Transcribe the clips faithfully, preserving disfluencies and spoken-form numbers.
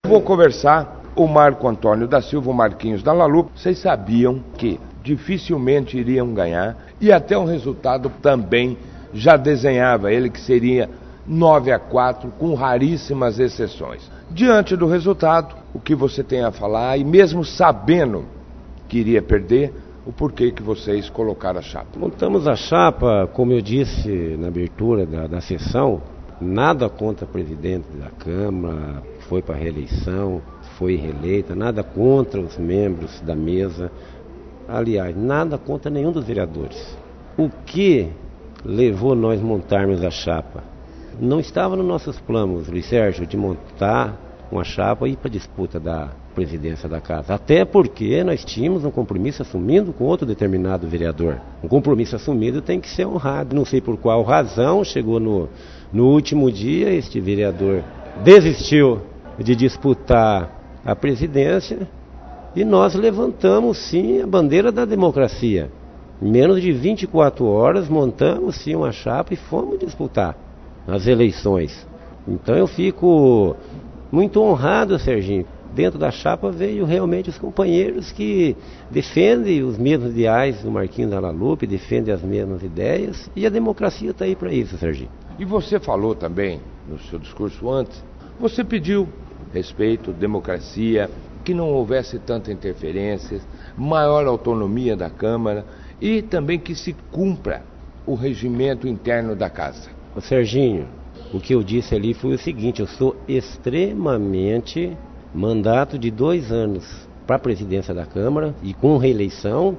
Vou conversar o Marco Antônio da Silva, o Marquinhos da Lalupe. Vocês sabiam que dificilmente iriam ganhar e até o resultado também já desenhava ele que seria nove a quatro, com raríssimas exceções. Diante do resultado, o que você tem a falar, e mesmo sabendo que iria perder, o porquê que vocês colocaram a chapa? Montamos a chapa, como eu disse na abertura da, da sessão, nada contra o presidente da Câmara, que foi para a reeleição, foi reeleita, nada contra os membros da mesa, aliás, nada contra nenhum dos vereadores. O que levou nós montarmos a chapa? Não estava nos nossos planos, Luiz Sérgio, de montar uma chapa e ir para a disputa da presidência da casa. Até porque nós tínhamos um compromisso assumido com outro determinado vereador. Um compromisso assumido tem que ser honrado. Não sei por qual razão, chegou no, no último dia, este vereador desistiu de disputar a presidência e nós levantamos sim a bandeira da democracia. Em menos de vinte e quatro horas montamos sim uma chapa e fomos disputar as eleições. Então eu fico muito honrado, Serginho. Dentro da chapa veio realmente os companheiros que defendem os mesmos ideais do Marquinhos da Lalupe, defendem as mesmas ideias, e a democracia está aí para isso, Serginho. E você falou também, no seu discurso antes, você pediu respeito, democracia, que não houvesse tanta interferência, maior autonomia da Câmara e também que se cumpra o regimento interno da casa. Ô Serginho, o que eu disse ali foi o seguinte: eu sou extremamente mandato de dois anos para a presidência da Câmara e com reeleição.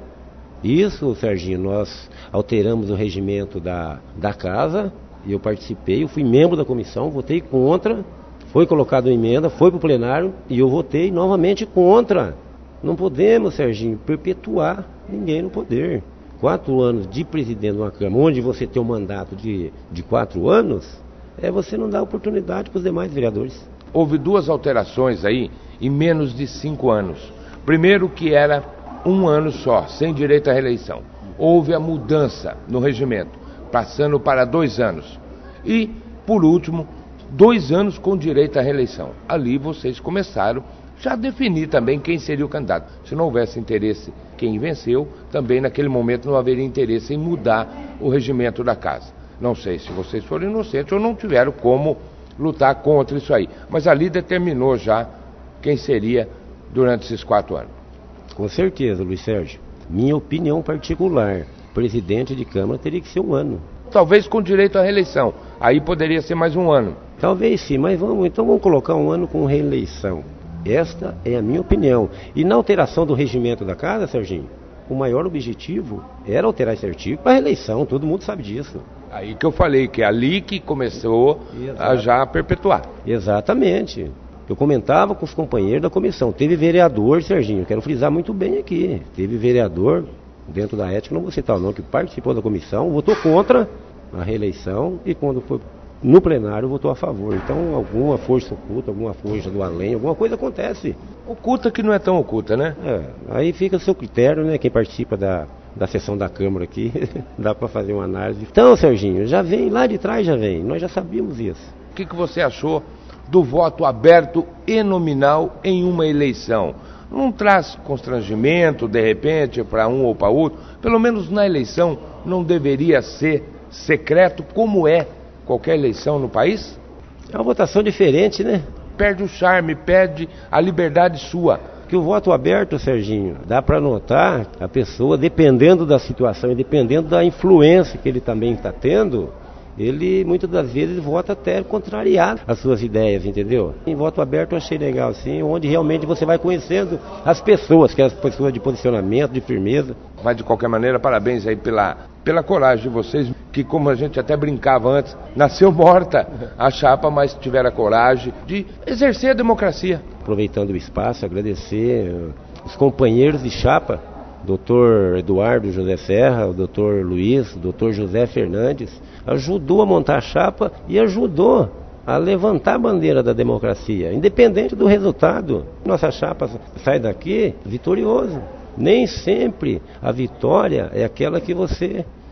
Isso, Serginho, nós alteramos o regimento da, da casa, eu participei, eu fui membro da comissão, votei contra, foi colocado em emenda, foi para o plenário e eu votei novamente contra. Não podemos, Serginho, perpetuar ninguém no poder. Quatro anos de presidente de uma Câmara, onde você tem um mandato de, de quatro anos, é você não dar oportunidade para os demais vereadores. Houve duas alterações aí em menos de cinco anos. Primeiro, que era um ano só, sem direito à reeleição. Houve a mudança no regimento, passando para dois anos. E, por último, dois anos com direito à reeleição. Ali vocês começaram já a definir também quem seria o candidato. Se não houvesse interesse quem venceu, também naquele momento não haveria interesse em mudar o regimento da casa. Não sei se vocês foram inocentes ou não tiveram como lutar contra isso aí. Mas ali determinou já quem seria durante esses quatro anos. Com certeza, Luiz Sérgio. Minha opinião particular, presidente de Câmara teria que ser um ano. Talvez com direito à reeleição. Aí poderia ser mais um ano. Talvez sim, mas vamos, então vamos colocar um ano com reeleição. Esta é a minha opinião. E na alteração do regimento da casa, Serginho, o maior objetivo era alterar esse artigo para a reeleição, todo mundo sabe disso. Aí que eu falei, que é ali que começou Exato. a já perpetuar. Exatamente. Eu comentava com os companheiros da comissão. Teve vereador, Serginho, quero frisar muito bem aqui. Teve vereador, dentro da ética, não vou citar o nome, que participou da comissão, votou contra a reeleição e quando foi no plenário votou a favor. Então alguma força oculta, alguma força do além, alguma coisa acontece. Oculta que não é tão oculta, né? É, aí fica o seu critério, né? Quem participa da, da sessão da Câmara aqui, dá para fazer uma análise. Então, Serginho, já vem, lá de trás já vem, nós já sabíamos isso. O que, que você achou do voto aberto e nominal em uma eleição? Não traz constrangimento, de repente, para um ou para outro? Pelo menos na eleição não deveria ser secreto, como é qualquer eleição no país? É uma votação diferente, né? Perde o charme, perde a liberdade sua. Que o voto aberto, Serginho, dá para notar a pessoa, dependendo da situação e dependendo da influência que ele também está tendo, ele muitas das vezes vota até contrariar as suas ideias, entendeu? Em voto aberto eu achei legal, sim, onde realmente você vai conhecendo as pessoas, que é as pessoas de posicionamento, de firmeza. Mas de qualquer maneira, parabéns aí pela, pela coragem de vocês, que como a gente até brincava antes, nasceu morta a chapa, mas tiveram a coragem de exercer a democracia. Aproveitando o espaço, agradecer os companheiros de chapa, doutor Eduardo José Serra, o doutor Luiz, o doutor José Fernandes, ajudou a montar a chapa e ajudou a levantar a bandeira da democracia, independente do resultado. Nossa chapa sai daqui vitorioso. Nem sempre a vitória é aquela que você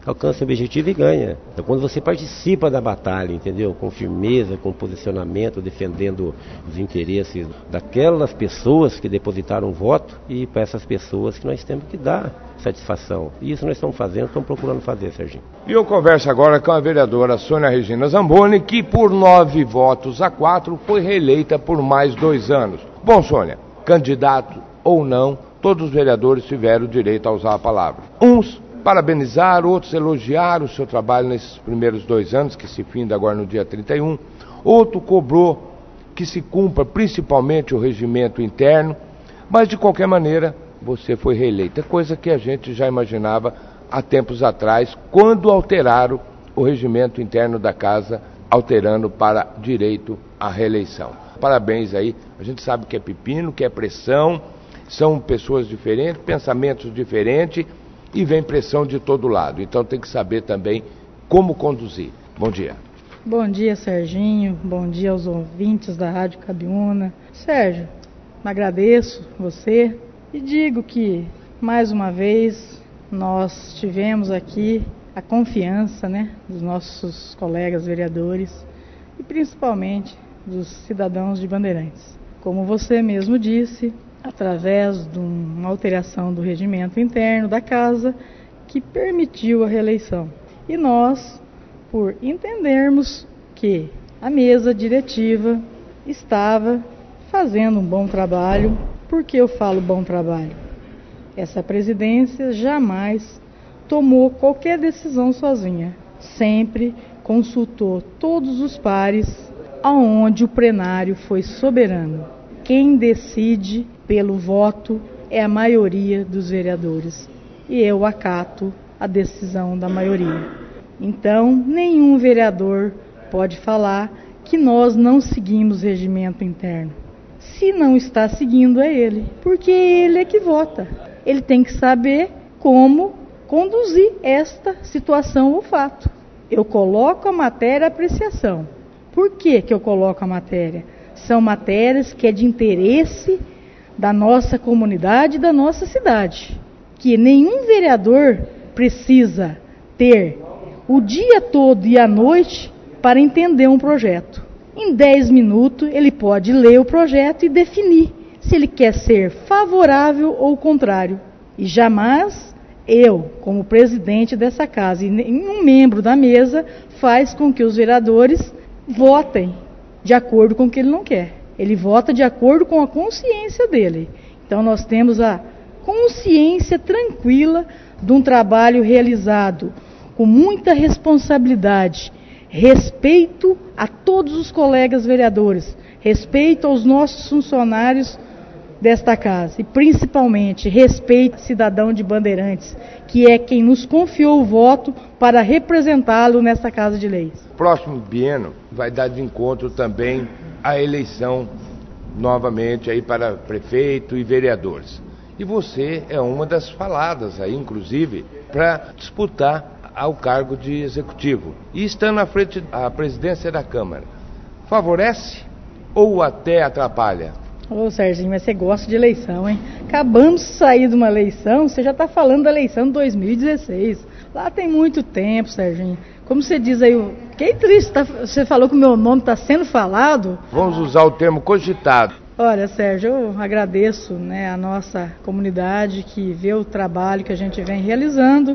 alcança o objetivo e ganha. Então, quando você participa da batalha, entendeu? Com firmeza, com posicionamento, defendendo os interesses daquelas pessoas que depositaram o voto e para essas pessoas que nós temos que dar satisfação. E isso nós estamos fazendo, estamos procurando fazer, Serginho. E eu converso agora com a vereadora Sônia Regina Zamboni, que por nove votos a quatro foi reeleita por mais dois anos. Bom, Sônia, candidato ou não, todos os vereadores tiveram direito a usar a palavra. Uns parabenizaram, outros elogiaram o seu trabalho nesses primeiros dois anos, que se finda agora no dia trinta e um. Outro cobrou que se cumpra principalmente o regimento interno, mas de qualquer maneira você foi reeleita, coisa que a gente já imaginava há tempos atrás, quando alteraram o regimento interno da casa, alterando para direito à reeleição. Parabéns aí, a gente sabe que é pepino, que é pressão, são pessoas diferentes, pensamentos diferentes e vem pressão de todo lado, então tem que saber também como conduzir. Bom dia. Bom dia, Serginho, bom dia aos ouvintes da Rádio Cabiúna. Sérgio, agradeço você e digo que, mais uma vez, nós tivemos aqui a confiança, né, dos nossos colegas vereadores e principalmente dos cidadãos de Bandeirantes. Como você mesmo disse, através de uma alteração do regimento interno da casa que permitiu a reeleição. E nós, por entendermos que a mesa diretiva estava fazendo um bom trabalho. Por que eu falo bom trabalho? Essa presidência jamais tomou qualquer decisão sozinha. Sempre consultou todos os pares, aonde o plenário foi soberano. Quem decide pelo voto é a maioria dos vereadores. E eu acato a decisão da maioria. Então, nenhum vereador pode falar que nós não seguimos regimento interno. Se não está seguindo, é ele, porque ele é que vota. Ele tem que saber como conduzir esta situação ou fato. Eu coloco a matéria à apreciação. Por que que eu coloco a matéria? São matérias que é de interesse da nossa comunidade e da nossa cidade. Que nenhum vereador precisa ter o dia todo e a noite para entender um projeto. Em dez minutos ele pode ler o projeto e definir se ele quer ser favorável ou contrário. E jamais eu, como presidente dessa casa e nenhum membro da mesa, faz com que os vereadores votem de acordo com o que ele não quer. Ele vota de acordo com a consciência dele. Então nós temos a consciência tranquila de um trabalho realizado com muita responsabilidade, respeito a todos os colegas vereadores, respeito aos nossos funcionários desta casa e principalmente respeito ao cidadão de Bandeirantes, que é quem nos confiou o voto para representá-lo nesta Casa de Leis. Próximo biênio vai dar de encontro também a eleição novamente aí para prefeito e vereadores. E você é uma das faladas aí, inclusive, para disputar ao cargo de executivo. E estando à frente da presidência da Câmara, favorece ou até atrapalha? Ô Serginho, mas você gosta de eleição, hein? Acabamos de sair de uma eleição, você já está falando da eleição de dois mil e dezesseis. Lá tem muito tempo, Serginho. Como você diz aí, que triste, tá, você falou que o meu nome está sendo falado. Vamos usar o termo cogitado. Olha, Sérgio, eu agradeço, né, a nossa comunidade que vê o trabalho que a gente vem realizando,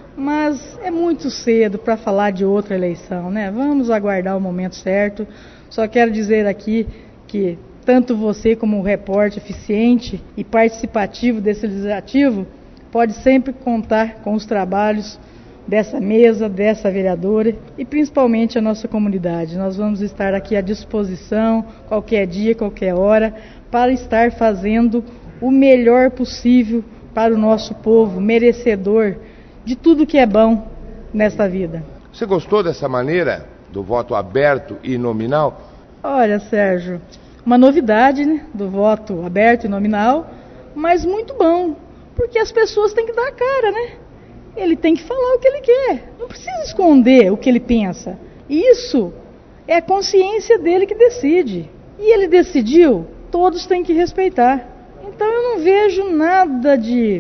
mas é muito cedo para falar de outra eleição, né? Vamos aguardar o momento certo. Só quero dizer aqui que tanto você como um repórter eficiente e participativo desse legislativo pode sempre contar com os trabalhos dessa mesa, dessa vereadora e principalmente a nossa comunidade. Nós vamos estar aqui à disposição, qualquer dia, qualquer hora, para estar fazendo o melhor possível para o nosso povo, merecedor de tudo que é bom nesta vida. Você gostou dessa maneira do voto aberto e nominal? Olha, Sérgio, uma novidade, né, do voto aberto e nominal, mas muito bom, porque as pessoas têm que dar a cara, né? Ele tem que falar o que ele quer, não precisa esconder o que ele pensa. Isso é a consciência dele que decide. E ele decidiu, todos têm que respeitar. Então eu não vejo nada de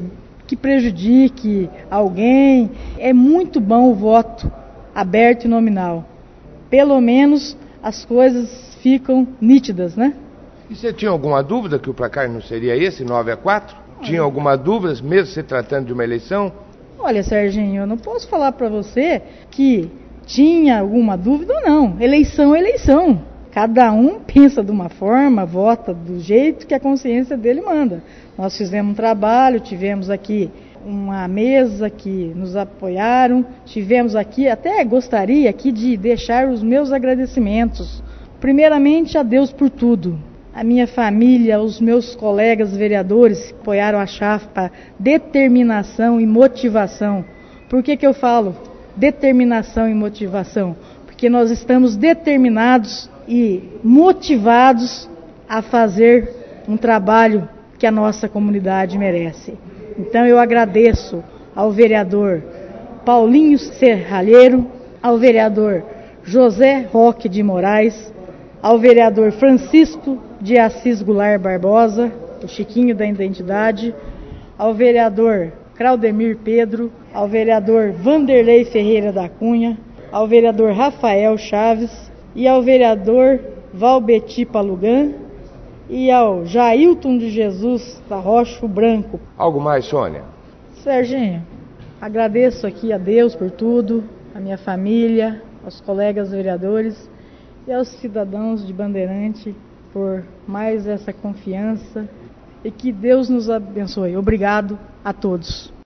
que prejudique alguém. É muito bom o voto aberto e nominal. Pelo menos as coisas ficam nítidas, né? E você tinha alguma dúvida que o placar não seria esse, nove a quatro? Tinha alguma dúvida, mesmo se tratando de uma eleição? Olha, Serginho, eu não posso falar para você que tinha alguma dúvida ou não. Eleição é eleição. Cada um pensa de uma forma, vota do jeito que a consciência dele manda. Nós fizemos um trabalho, tivemos aqui uma mesa que nos apoiaram, tivemos aqui, até gostaria aqui de deixar os meus agradecimentos. Primeiramente a Deus por tudo. A minha família, os meus colegas vereadores que apoiaram a chapa, determinação e motivação. Por que que eu falo determinação e motivação? Porque nós estamos determinados e motivados a fazer um trabalho que a nossa comunidade merece. Então eu agradeço ao vereador Paulinho Serralheiro, ao vereador José Roque de Moraes, ao vereador Francisco de Assis Goulart Barbosa, o Chiquinho da Identidade, ao vereador Claudemir Pedro, ao vereador Vanderlei Ferreira da Cunha, ao vereador Rafael Chaves e ao vereador Valbeti Palugan e ao Jailton de Jesus da Rocha Branco. Algo mais, Sônia? Serginho, agradeço aqui a Deus por tudo, a minha família, aos colegas vereadores e aos cidadãos de Bandeirante por mais essa confiança e que Deus nos abençoe. Obrigado a todos.